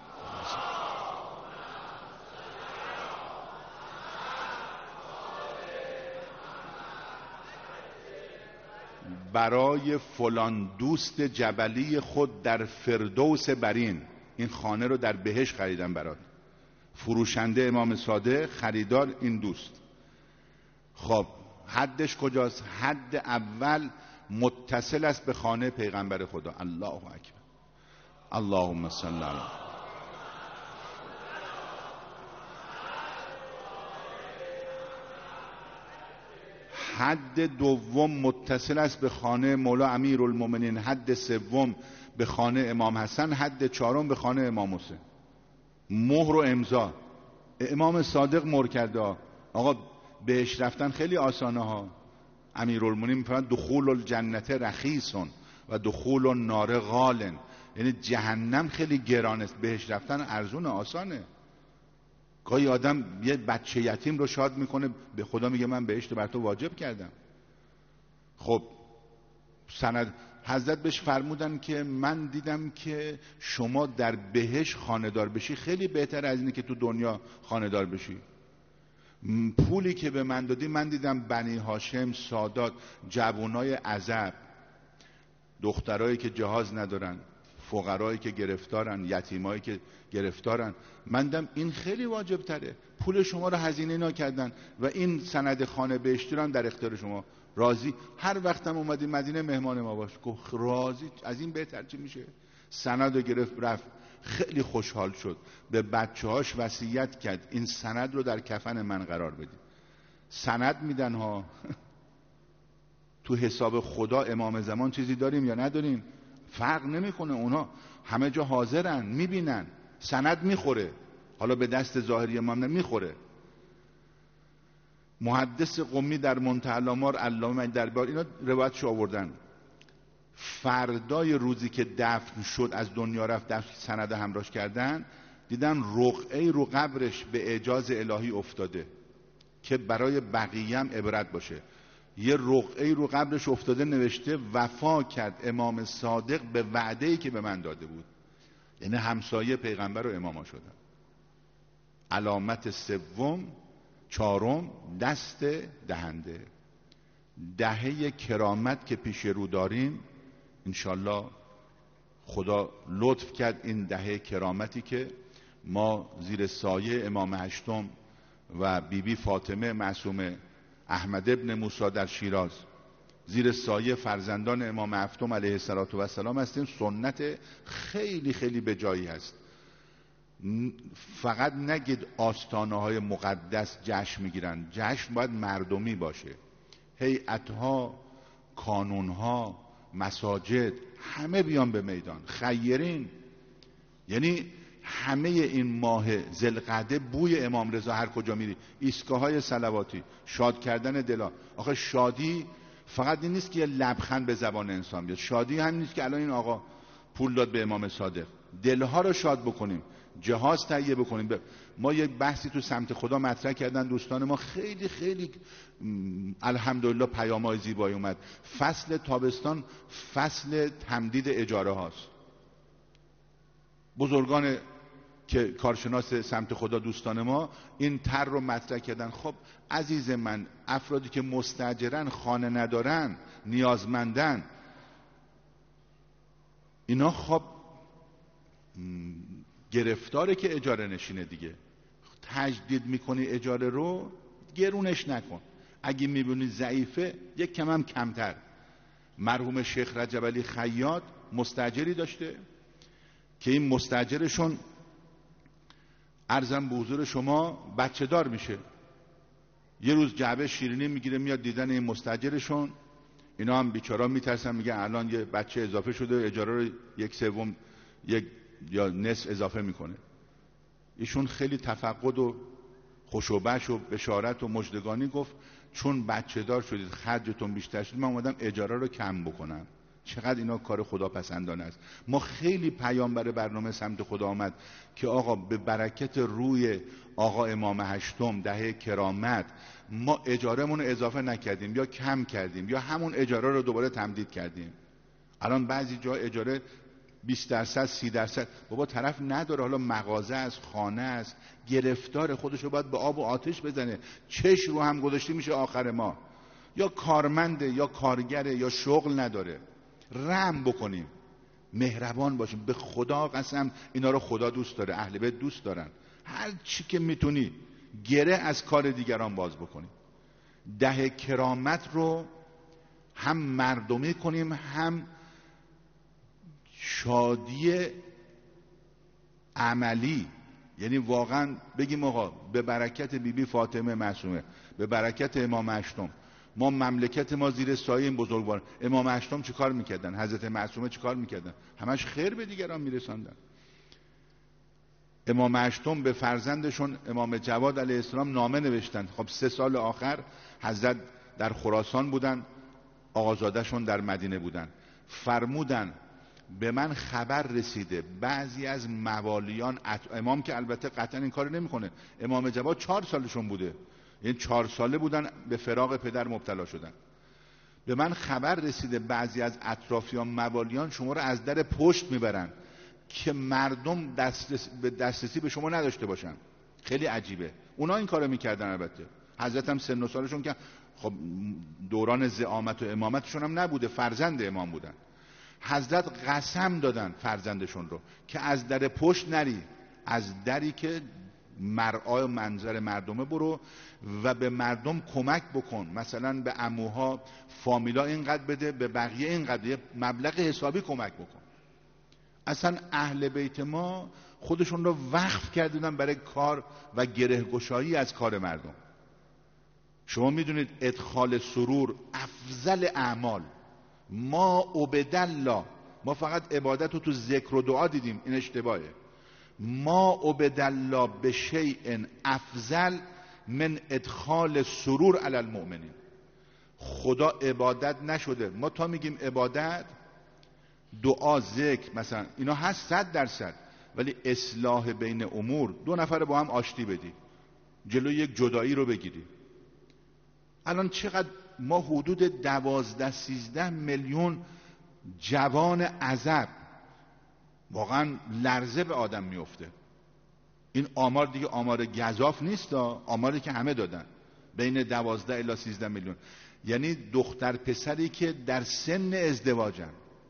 برای فلان دوست جبلی خود در فردوس برین. این خانه رو در بهشت خریدن برات. فروشنده امام صادق، خریدار این دوست. خب حدش کجاست؟ حد اول متصل است به خانه پیغمبر خدا. الله اکبر، اللهم صل علی. حد دوم متصل است به خانه مولا امیرالمومنین، حد سوم به خانه امام حسن، حد چهارم به خانه امام حسین. مهر و امضا امام صادق مهر کرده. آقا بهش رفتن خیلی آسانه ها. امیرالمومنین میفرماید دخول الجنت رخیصون و دخول النار غالن، یعنی جهنم خیلی گران است، بهش رفتن ارزون، آسانه. گاهی آدم یه بچه یتیم رو شاد میکنه، به خدا میگه من بهشت بر تو واجب کردم. خب سند حضرت بهش فرمودن که من دیدم که شما در بهشت خانه‌دار بشی خیلی بهتر از اینه که تو دنیا خانه‌دار بشی. پولی که به من دادی، من دیدم بنی هاشم، سادات، جوانای عزب، دخترایی که جهاز ندارن، فقرایی که گرفتارن، یتیمایی که گرفتارن، من دیدم این خیلی واجب تره. پول شما رو هزینه نکردن و این سند خانه بهشتی رو هم در اختیار شما. راضی؟ هر وقتم اومدی مدینه مهمان ما باش. گفت راضی؟ از این بهتر چی میشه؟ سند رو گرفت رفت، خیلی خوشحال شد. به بچه‌هاش وصیت کرد این سند رو در کفن من قرار بدید. سند میدن ها. تو حساب خدا امام زمان چیزی داریم یا نداریم فرق نمیکنه، اونا همه جا حاضرن، میبینن، سند میخوره. حالا به دست ظاهری امام میخوره. محدث قمی در منتهی الآمار علامه دربار اینا روایتش آوردن، فردای روزی که دفن شد از دنیا رفت، دفن سند همراهش کردن، دیدن رقعه رو قبرش به اعجاز الهی افتاده که برای بقیه هم عبرت باشه. یه رقعه رو قبرش افتاده، نوشته وفا کرد امام صادق به وعده‌ای که به من داده بود. یعنی همسایه پیغمبر و اماما شدن. علامت سوم، چهارم، دست دهنده. دهه کرامت که پیش رو داریم، انشالله خدا لطف کرد این دهه کرامتی که ما زیر سایه امام هشتم و بیبی فاطمه معصومه، احمد ابن موسی در شیراز، زیر سایه فرزندان امام هفتم علیه السلام هستیم. سنت خیلی خیلی به جایی هست. فقط نگید آستانه های مقدس جشن میگیرن، جشن باید مردمی باشه. هیئت‌ها، کانون‌ها، مساجد همه بیان به میدان. خیرین، یعنی همه این ماه ذوالقعده بوی امام رضا هر کجا میری، ایستگاه‌های صلواتی، شاد کردن دلا. آخه شادی فقط این نیست که یه لبخند به زبان انسان بیاد، شادی هم نیست که الان این آقا پول داد به امام صادق. دلها رو شاد بکنیم، جهاز تهیه بکنیم. ما یک بحثی تو سمت خدا مطرح کردن دوستان ما، خیلی خیلی الحمدلله پیام‌های زیبایی اومد. فصل تابستان فصل تمدید اجاره هاست. بزرگان که کارشناس سمت خدا دوستان ما این طرح رو مطرح کردن. خب عزیز من، افرادی که مستاجرن، خانه ندارن، نیازمندن، اینا خب گرفتاره که اجاره نشینه دیگه. تجدید میکنی اجاره رو، گرونش نکن. اگه میبینی ضعیفه یک کم هم کمتر. مرحوم شیخ رجب علی خیاط مستاجری داشته که این مستاجرشون عرضم به حضور شما بچه دار میشه. یه روز جعبه شیرینی میگیره میاد دیدن این مستاجرشون، اینا هم بیچارا میترسن، میگه الان یه بچه اضافه شده، اجاره رو یک سوم یا نصف اضافه میکنه. ایشون خیلی تفقد و خوش و بش و بشارت و مژدگانی گفت چون بچه دار شدید خرجتون بیشتر شد، من اومدم اجاره رو کم بکنم. چقدر اینا کار خدا پسندانه است. ما خیلی پیام برای برنامه سمت خدا آمد که آقا به برکت روی آقا امام هشتم دهه کرامت ما اجارهمون رو اضافه نکردیم یا کم کردیم یا همون اجاره رو دوباره تمدید کردیم. الان بعضی جا اجاره 20%، 30%. بابا طرف نداره، حالا مغازه است، خانه است، گرفتار، خودشو باید به آب و آتش بزنه. چش رو هم گذاشته میشه آخر ما. یا کارمنده یا کارگره یا شغل نداره. رحم بکنیم، مهربان باشیم. به خدا قسم اینا رو خدا دوست داره، اهل بیت دوست دارن. هر چی که میتونی گره از کار دیگران باز بکنیم. ده کرامت رو هم مردمی کنیم، هم شادی عملی. یعنی واقعا بگیم آقا به برکت بیبی فاطمه معصومه، به برکت امام هشتم، ما مملکت ما زیر سایه این بزرگوار. امام هشتم چه کار میکردن؟ حضرت معصومه چه کار میکردن؟ همش خیر به دیگران میرساندن. امام هشتم به فرزندشون امام جواد علیه السلام نامه نوشتن. خب 3 سال آخر حضرت در خراسان بودن، آقازادهشون در مدینه بودن. فرمودن به من خبر رسیده بعضی از موالیان امام که البته قطعا این کار نمیکنه، امام جواد 4 سالشون بوده، این 4 ساله بودن به فراق پدر مبتلا شدن. به من خبر رسیده بعضی از اطرافیان موالیان شما رو از در پشت میبرن که مردم دسترسی به شما نداشته باشن. خیلی عجیبه. اونا این کارو میکردن. البته حضرت هم سن و سالشون که خب دوران زعامت و امامتشون هم نبوده، فرزند امام بودن. حضرت قسم دادن فرزندشون رو که از در پشت نری، از دری که مرآه منظر مردمه برو و به مردم کمک بکن. مثلا به عموها فامیلا اینقدر بده، به بقیه اینقدر، یه مبلغ حسابی کمک بکن. اصلا اهل بیت ما خودشون رو وقف کردن برای کار و گرهگشایی از کار مردم. شما میدونید ادخال سرور افضل اعمال. ما عبدالله، ما فقط عبادت رو تو ذکر و دعا دیدیم، این اشتباهه. ما عبدالله به شیء افضل من ادخال سرور علی المؤمنین. خدا عبادت نشده. ما تا میگیم عبادت، دعا، ذکر مثلا اینا هست 100%، ولی اصلاح بین امور، دو نفر با هم آشتی بدی، جلوی یک جدایی رو بگیری. الان چقدر ما حدود 12-13 میلیون جوان عزب، واقعا لرزه به آدم میفته. این آمار دیگه آمار گزاف نیست، آماری که همه دادن، بین 12 الی 13 میلیون. یعنی دختر پسری که در سن ازدواجن.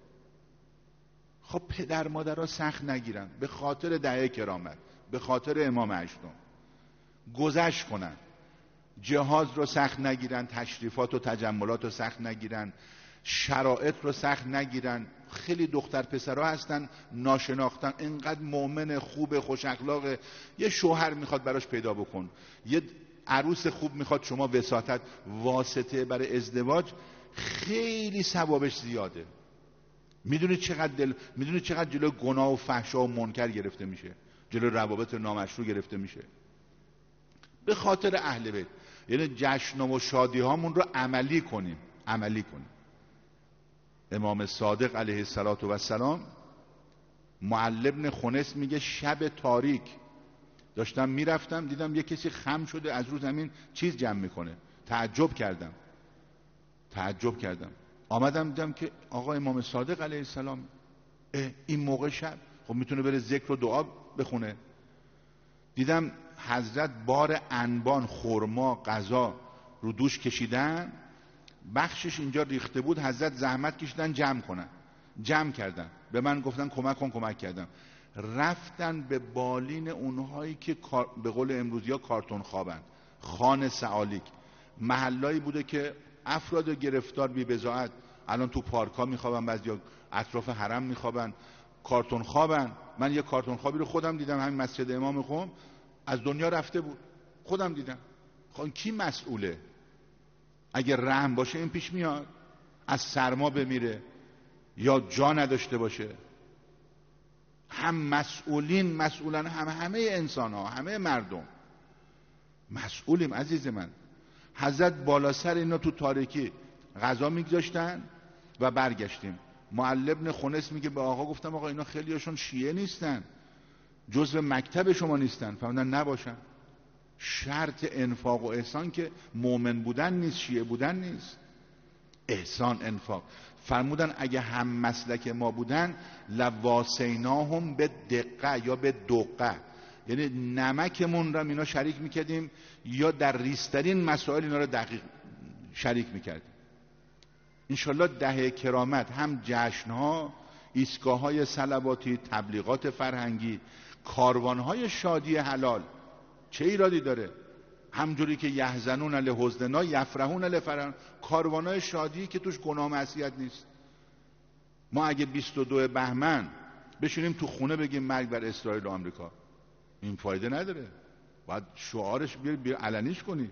خب پدر مادرها سخت نگیرن، به خاطر دهه کرامت، به خاطر امام هشتم گذشت کنن، جهاز رو سخت نگیرن، تشریفات و تجملات رو سخت نگیرن، شرایط رو سخت نگیرن. خیلی دختر پسرها هستن ناشناختن، اینقدر مؤمن خوب خوش اخلاقه، یه شوهر میخواد براش پیدا بکن، یه عروس خوب میخواد، شما وساطت واسطه برای ازدواج، خیلی ثوابش زیاده. میدونید چقدر جلو گناه و فحشا و منکر گرفته میشه، جلو روابط نامشروع گرفته میشه، به خاطر اهل بیت. یعنی جشن و شادی هامون رو عملی کنیم. امام صادق علیه السلام، معلی بن خنس میگه شب تاریک داشتم میرفتم، دیدم یه کسی خم شده از رو زمین چیز جمع میکنه. تعجب کردم. آمدم دیدم که آقا امام صادق علیه السلام این موقع شب خب میتونه بره ذکر و دعا بخونه. دیدم حضرت بار انبان، خرما، غذا رو دوش کشیدن، بخشش اینجا ریخته بود، حضرت زحمت کشیدن جمع کردن، به من گفتن کمک کردم. رفتن به بالین اونهایی که به قول امروزی کارتون خوابن، خان سعالیک، محلایی بوده که افراد گرفتار بی بضاعت الان تو پارکا میخوابن، بعضیا اطراف حرم میخوابن، کارتون خوابن. من یه کارتون خوابی رو خودم دیدم، همین مسجد امام قم، از دنیا رفته بود، خودم دیدم. خب کی مسئوله؟ اگر رحم باشه این پیش میاد، از سرما بمیره یا جا نداشته باشه. هم مسئولن، همه انسان ها، همه مردم مسئولیم عزیز من. حضرت بالا سر اینا تو تاریکی غذا میگذاشتن و برگشتیم. معلی بن خنس میگه به آقا گفتم آقا اینا خیلیاشون شیعه نیستن، جزو مکتب شما نیستن. فرمودن نباشن. شرط انفاق و احسان که مؤمن بودن نیست، شیعه بودن نیست، احسان انفاق. فرمودن اگه هم مسلک ما بودن لواسیناهم به دقه یا به دقه، یعنی نمکمون را اینا شریک میکردیم یا در ریسترین مسائل اینا را دقیق شریک میکردیم. انشالله دهه کرامت هم جشنها، ایستگاه‌های صلواتی، تبلیغات فرهنگی، کاروانهای شادی حلال، چه ایرادی داره؟ همجوری که یحزنون لحزننا یفرحون لفرح، کاروانهای شادی که توش گناه معصیت نیست. ما اگه 22 بهمن بشینیم تو خونه بگیم مرگ بر اسرائیل و آمریکا، این فایده نداره. باید شعارش بیر علنیش کنی.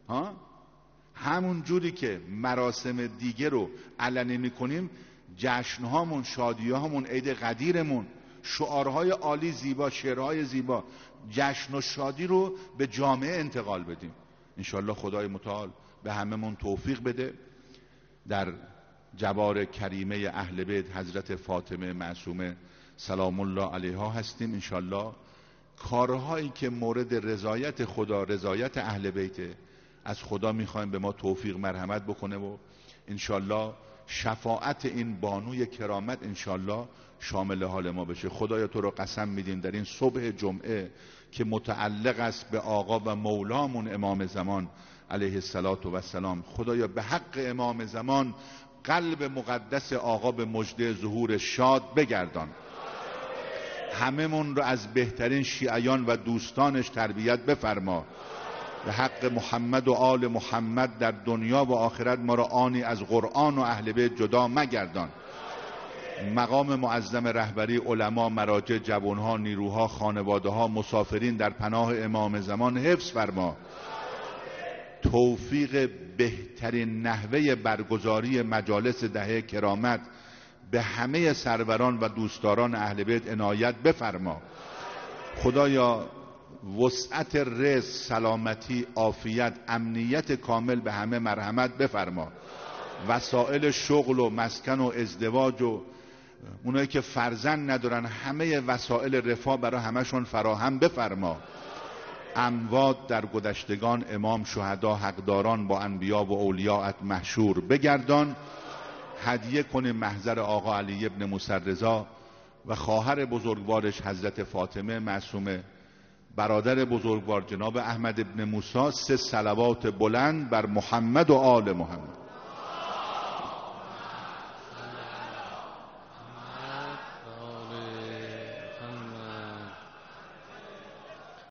همون جوری که مراسم دیگه رو علنی میکنیم، جشنهامون، شادیهامون، عید قدیرمون، شعارهای عالی زیبا، شعرهای زیبا، جشن و شادی رو به جامعه انتقال بدیم. انشالله خدای متعال به هممون توفیق بده. در جوار کریمه اهل بیت حضرت فاطمه معصومه سلام الله علیها هستیم. انشالله کارهایی که مورد رضایت خدا، رضایت اهل بیت، از خدا میخوایم به ما توفیق مرحمت بکنه و انشالله شفاعت این بانوی کرامت انشالله شامل حال ما بشه. خدایا تو رو قسم میدیم در این صبح جمعه که متعلق است به آقا و مولامون امام زمان علیه السلام، خدایا به حق امام زمان قلب مقدس آقا به مژده ظهور شاد بگردان. هممون رو از بهترین شیعیان و دوستانش تربیت بفرما. به حق محمد و آل محمد در دنیا و آخرت ما را آنی از قرآن و اهل بیت جدا مگردان. مقام معظم رهبری، علما، مراجع، جوانها، نیروها، خانواده‌ها، مسافرین در پناه امام زمان حفظ فرما. توفیق بهترین نحوه برگزاری مجالس دهه کرامت به همه سروران و دوستداران اهل بیت عنایت بفرما. خدایا وسعت رزق، سلامتی، عافیت، امنیت کامل به همه مرحمت بفرما. وسایل شغل و مسکن و ازدواج و اونایی که فرزند ندارن همه وسایل رفاه برای همشون فراهم بفرما. اموات در گذشتگان امام، شهدا، حقداران با انبیا و اولیاءت محشور بگردان. هدیه کنه محضر آقا علی ابن موسی رضا و خواهر بزرگوارش حضرت فاطمه معصومه، برادر بزرگوار جناب احمد ابن موسی، 3 صلوات بلند بر محمد و آل محمد.